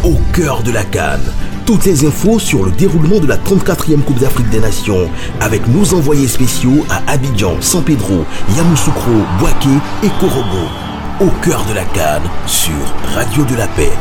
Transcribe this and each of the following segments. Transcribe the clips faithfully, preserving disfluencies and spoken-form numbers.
Au cœur de la CAN, toutes les infos sur le déroulement de la trente-quatrième Coupe d'Afrique des Nations avec nos envoyés spéciaux à Abidjan, San Pedro, Yamoussoukro, Bouaké et Korogo. Au cœur de la CAN sur Radio de la Paix.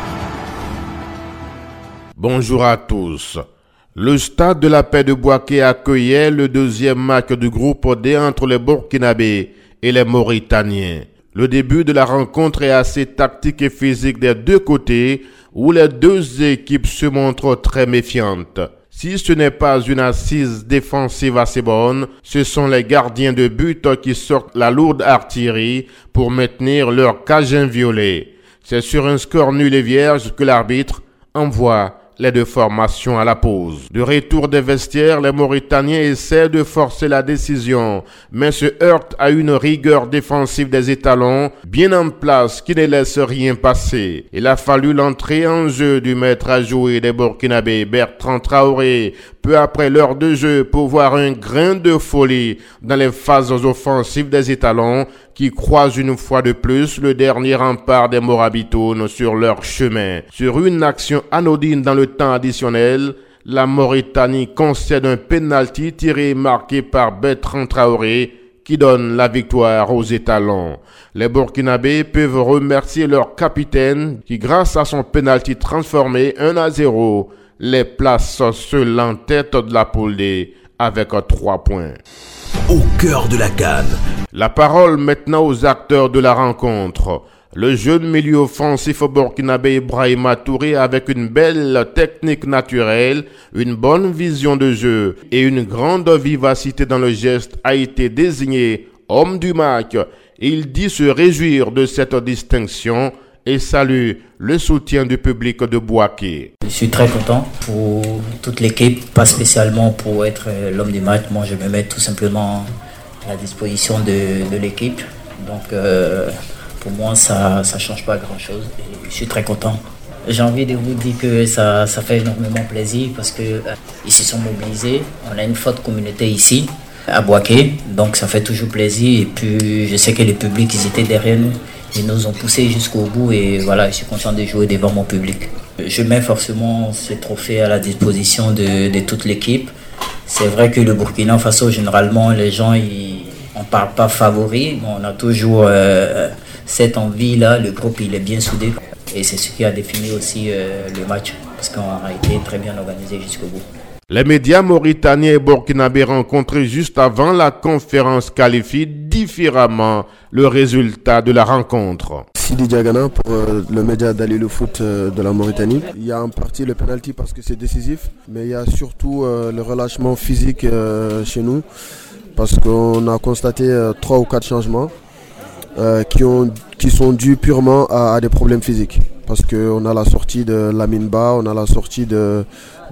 Bonjour à tous. Le Stade de la Paix de Bouaké accueillait le deuxième match du groupe D entre les Burkinabés et les Mauritaniens. Le début de la rencontre est assez tactique et physique des deux côtés, où les deux équipes se montrent très méfiantes. Si ce n'est pas une assise défensive assez bonne, ce sont les gardiens de but qui sortent la lourde artillerie pour maintenir leur cage inviolée. C'est sur un score nul et vierge que l'arbitre envoie les deux formations à la pause. De retour des vestiaires, les Mauritaniens essaient de forcer la décision, mais se heurtent à une rigueur défensive des étalons bien en place qui ne laisse rien passer. Il a fallu l'entrée en jeu du maître à jouer des Burkinabés, Bertrand Traoré, peu après l'heure de jeu pour voir un grain de folie dans les phases offensives des étalons qui croisent une fois de plus le dernier rempart des Morabitoun sur leur chemin. Sur une action anodine dans le temps additionnel, la Mauritanie concède un penalty tiré et marqué par Bertrand Traoré qui donne la victoire aux étalons. Les Burkinabés peuvent remercier leur capitaine qui, grâce à son penalty transformé un à zéro, les place seuls en tête de la poule D avec trois points. Au cœur de la CAN. La parole maintenant aux acteurs de la rencontre. Le jeune milieu offensif burkinabé Ibrahima Touré avec une belle technique naturelle, une bonne vision de jeu et une grande vivacité dans le geste a été désigné homme du match. Il dit se réjouir de cette distinction et salue le soutien du public de Bouaké. Je suis très content pour toute l'équipe, pas spécialement pour être l'homme du match. Moi, je me mets tout simplement à la disposition de, de l'équipe. Donc, euh, pour moi, ça ne change pas grand-chose. Et je suis très content. J'ai envie de vous dire que ça, ça fait énormément plaisir parce qu'ils euh, se sont mobilisés. On a une forte communauté ici, à Bouaké. Donc, ça fait toujours plaisir. Et puis, je sais que le public, ils étaient derrière nous. Ils nous ont poussés jusqu'au bout et voilà, je suis content de jouer devant mon public. Je mets forcément ce trophée à la disposition de, de toute l'équipe. C'est vrai que le Burkina Faso, généralement, les gens, ils, on ne parle pas favori, mais on a toujours euh, cette envie-là. Le groupe, il est bien soudé et c'est ce qui a défini aussi euh, le match parce qu'on a été très bien organisé jusqu'au bout. Les médias mauritaniens et burkinabés rencontrés juste avant la conférence qualifient différemment le résultat de la rencontre. Sidi Diagana pour euh, le média d'Ali le foot euh, de la Mauritanie. Il y a en partie le penalty parce que c'est décisif, mais il y a surtout euh, le relâchement physique euh, chez nous parce qu'on a constaté euh, trois ou quatre changements euh, qui, ont, qui sont dus purement à, à des problèmes physiques. Parce qu'on a la sortie de Lamine Ba, on a la sortie de,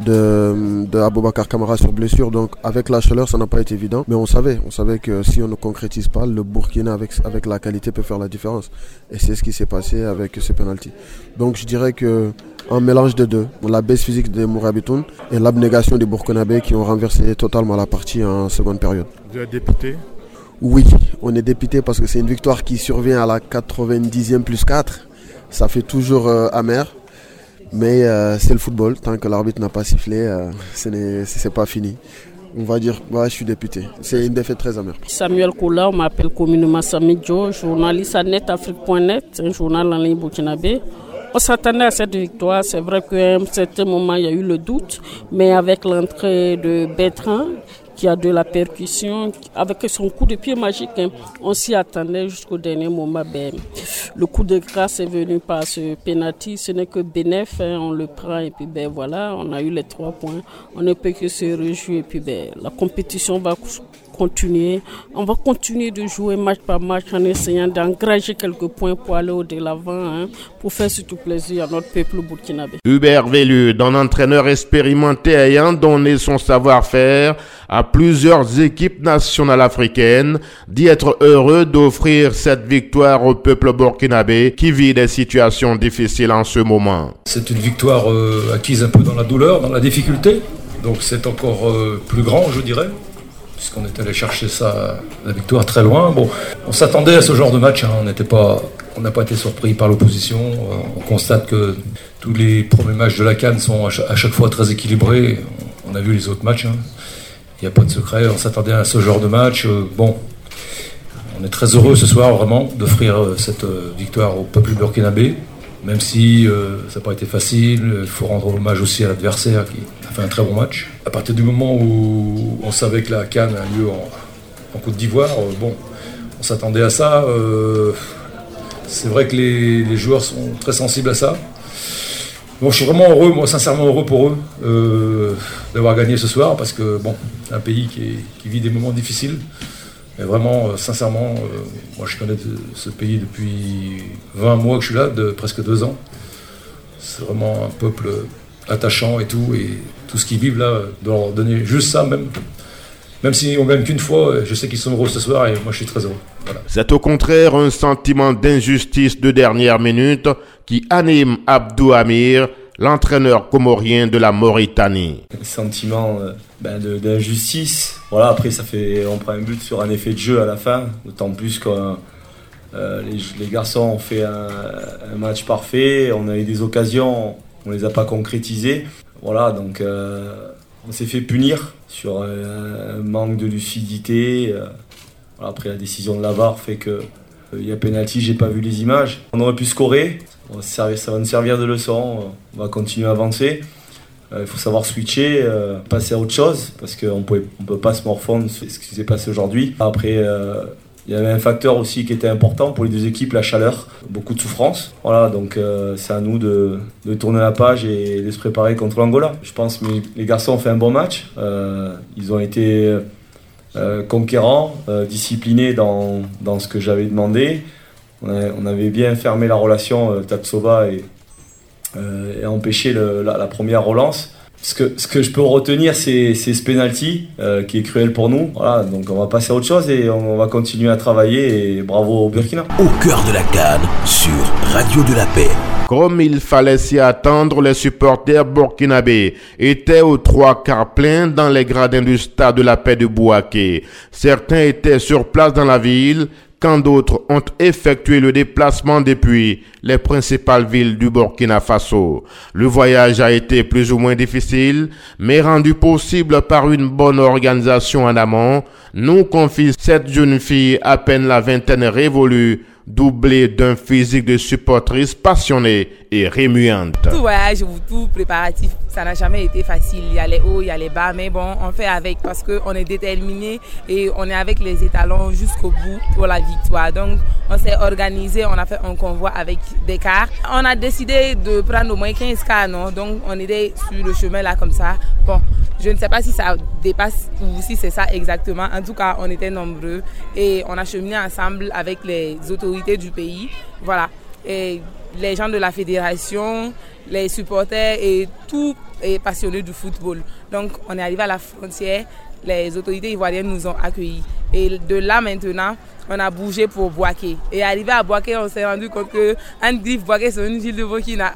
de, de Aboubakar Kamara sur blessure. Donc avec la chaleur, ça n'a pas été évident. Mais on savait, on savait que si on ne concrétise pas, le Burkina avec, avec la qualité peut faire la différence. Et c'est ce qui s'est passé avec ce penalty. Donc je dirais qu'un mélange de deux, la baisse physique des Mourabitoun et l'abnégation des Burkinabés qui ont renversé totalement la partie en seconde période. Vous êtes dépité ? Oui, on est dépité parce que c'est une victoire qui survient à la quatre-vingt-dixième plus quatre. Ça fait toujours euh, amer, mais euh, c'est le football. Tant que l'arbitre n'a pas sifflé, euh, ce n'est c'est pas fini. On va dire, ouais, je suis député. C'est une défaite très amère. Samuel Koula, on m'appelle communément Samidjo, journaliste à net afrique point net, un journal en ligne burkinabé. On s'attendait à cette victoire. C'est vrai qu'à un certain moment, il y a eu le doute, mais avec l'entrée de Bertrand, qui a de la percussion, avec son coup de pied magique, hein, on s'y attendait jusqu'au dernier moment. Ben, le coup de grâce est venu par ce penalty, ce n'est que bénéf, hein, on le prend et puis ben voilà, on a eu les trois points, on ne peut que se réjouir et puis ben la compétition va continuer, on va continuer de jouer match par match en essayant d'engranger quelques points pour aller au de l'avant, hein, pour faire surtout plaisir à notre peuple burkinabé. Hubert Velud, un entraîneur expérimenté ayant donné son savoir-faire à plusieurs équipes nationales africaines, dit être heureux d'offrir cette victoire au peuple burkinabé qui vit des situations difficiles en ce moment. C'est une victoire euh, acquise un peu dans la douleur, dans la difficulté, donc c'est encore euh, plus grand, je dirais. Puisqu'on est allé chercher ça, la victoire très loin. Bon, on s'attendait à ce genre de match, hein. On n'était pas On n'a pas été surpris par l'opposition. On constate que tous les premiers matchs de la CAN sont à chaque fois très équilibrés. On a vu les autres matchs. Hein. Il n'y a pas de secret. On s'attendait à ce genre de match. Bon, on est très heureux ce soir vraiment d'offrir cette victoire au peuple burkinabé. Même si euh, ça n'a pas été facile, il faut rendre hommage aussi à l'adversaire qui a fait un très bon match. À partir du moment où on savait que la CAN a lieu en, en Côte d'Ivoire, euh, bon, on s'attendait à ça. Euh, c'est vrai que les, les joueurs sont très sensibles à ça. Bon, je suis vraiment heureux, moi sincèrement heureux pour eux euh, d'avoir gagné ce soir parce que bon, c'est un pays qui, est, qui vit des moments difficiles. Et vraiment, euh, sincèrement, euh, moi je connais ce pays depuis vingt mois que je suis là, de presque deux ans. C'est vraiment un peuple attachant et tout, et tout ce qu'ils vivent là, de leur donner juste ça même. Même si on gagne qu'une fois, je sais qu'ils sont heureux ce soir et moi je suis très heureux. Voilà. C'est au contraire un sentiment d'injustice de dernière minute qui anime Abdou Amir, l'entraîneur comorien de la Mauritanie. Sentiment euh, ben de, d'injustice. Voilà, après ça fait, on prend un but sur un effet de jeu à la fin, d'autant plus que euh, les, les garçons ont fait un, un match parfait, on a eu des occasions, on les a pas concrétisées. Voilà, donc euh, on s'est fait punir sur un, un manque de lucidité. Euh, voilà, après la décision de la V A R fait que il y a pénalty, j'ai pas vu les images. On aurait pu scorer, on va servir, ça va nous servir de leçon, on va continuer à avancer. Il euh, faut savoir switcher, euh, passer à autre chose, parce qu'on ne peut pas se morfondre sur ce qui s'est passé aujourd'hui. Après, euh, il y avait un facteur aussi qui était important pour les deux équipes, la chaleur, beaucoup de souffrance. Voilà, donc euh, c'est à nous de, de tourner la page et de se préparer contre l'Angola. Je pense que les garçons ont fait un bon match, euh, ils ont été... Euh, conquérant, euh, discipliné dans, dans ce que j'avais demandé. On, a, on avait bien fermé la relation euh, Tapsova et, euh, et empêché le, la, la première relance. Ce que, ce que je peux retenir, c'est, c'est ce penalty euh, qui est cruel pour nous. Voilà, donc on va passer à autre chose et on va continuer à travailler. Et bravo au Burkina. Au cœur de la CAN sur Radio de la Paix. Comme il fallait s'y attendre, les supporters burkinabés étaient aux trois quarts pleins dans les gradins du stade de la Paix de Bouaké. Certains étaient sur place dans la ville, quand d'autres ont effectué le déplacement depuis les principales villes du Burkina Faso. Le voyage a été plus ou moins difficile, mais rendu possible par une bonne organisation en amont, nous confie cette jeune fille à peine la vingtaine révolue, doublée d'un physique de supportrice passionnée et remuante. Tout voyage ou tout préparatif, ça n'a jamais été facile. Il y a les hauts, il y a les bas, mais bon, on fait avec parce qu'on est déterminé et on est avec les étalons jusqu'au bout pour la victoire. Donc, on s'est organisé, on a fait un convoi avec des cars. On a décidé de prendre au moins quinze cars, non? Donc, on était sur le chemin là comme ça. Bon, je ne sais pas si ça dépasse ou si c'est ça exactement. En tout cas, on était nombreux et on a cheminé ensemble avec les autorités du pays. Voilà. Et les gens de la fédération, les supporters et tous les passionnés du football. Donc, on est arrivé à la frontière. Les autorités ivoiriennes nous ont accueillis. Et de là maintenant, on a bougé pour Bouaké. Et arrivé à Bouaké, on s'est rendu compte que Anne-Griffe Bouaké, c'est une ville de Burkina.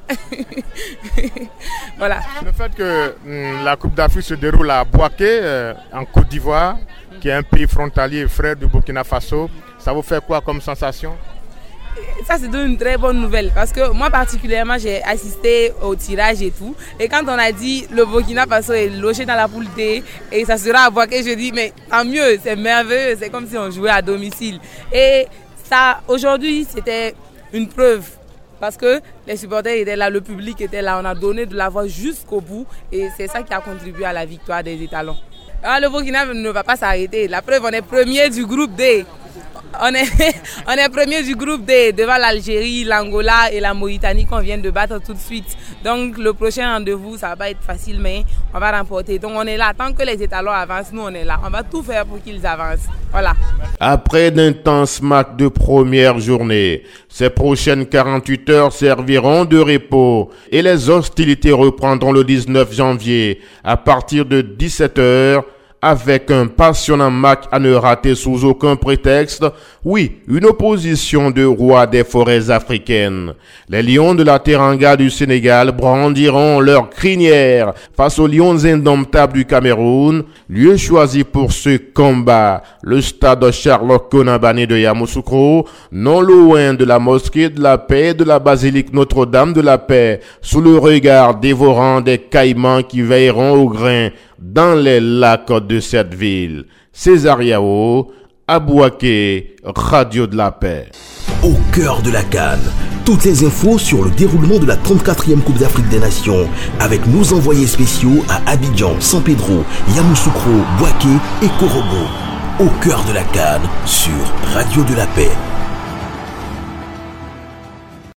Voilà. Le fait que hum, la Coupe d'Afrique se déroule à Bouaké, euh, en Côte d'Ivoire, mmh. qui est un pays frontalier et frère du Burkina Faso, ça vous fait quoi comme sensation? Ça, c'est une très bonne nouvelle parce que moi particulièrement j'ai assisté au tirage et tout, et quand on a dit le Burkina Faso est logé dans la poule D et ça sera à Bouaké, je dis mais tant mieux, c'est merveilleux, c'est comme si on jouait à domicile. Et ça, aujourd'hui, c'était une preuve parce que les supporters étaient là, le public était là, on a donné de la voix jusqu'au bout et c'est ça qui a contribué à la victoire des étalons. Alors, le Burkina ne va pas s'arrêter, la preuve, on est premier du groupe D. On est, on est premier du groupe D devant l'Algérie, l'Angola et la Mauritanie qu'on vient de battre tout de suite. Donc le prochain rendez-vous, ça va pas être facile, mais on va remporter. Donc on est là, tant que les étalons avancent, nous on est là. On va tout faire pour qu'ils avancent. Voilà. Après d'intenses matchs de première journée, ces prochaines quarante-huit heures serviront de repos et les hostilités reprendront le dix-neuf janvier à partir de dix-sept heures avec un passionnant match à ne rater sous aucun prétexte. Oui, une opposition de rois des forêts africaines. Les lions de la Teranga du Sénégal brandiront leurs crinières face aux lions indomptables du Cameroun. Lieu choisi pour ce combat, le stade Charles Konabane de Yamoussoukro, non loin de la mosquée de la paix et de la basilique Notre-Dame de la Paix, sous le regard dévorant des caïmans qui veilleront au grain dans les lacs de cette ville. César Yao, à Bouaké, Radio de la Paix. Au cœur de la CAN, toutes les infos sur le déroulement de la trente-quatrième Coupe d'Afrique des Nations avec nos envoyés spéciaux à Abidjan, San Pedro, Yamoussoukro, Bouaké et Korogo. Au cœur de la CAN sur Radio de la Paix.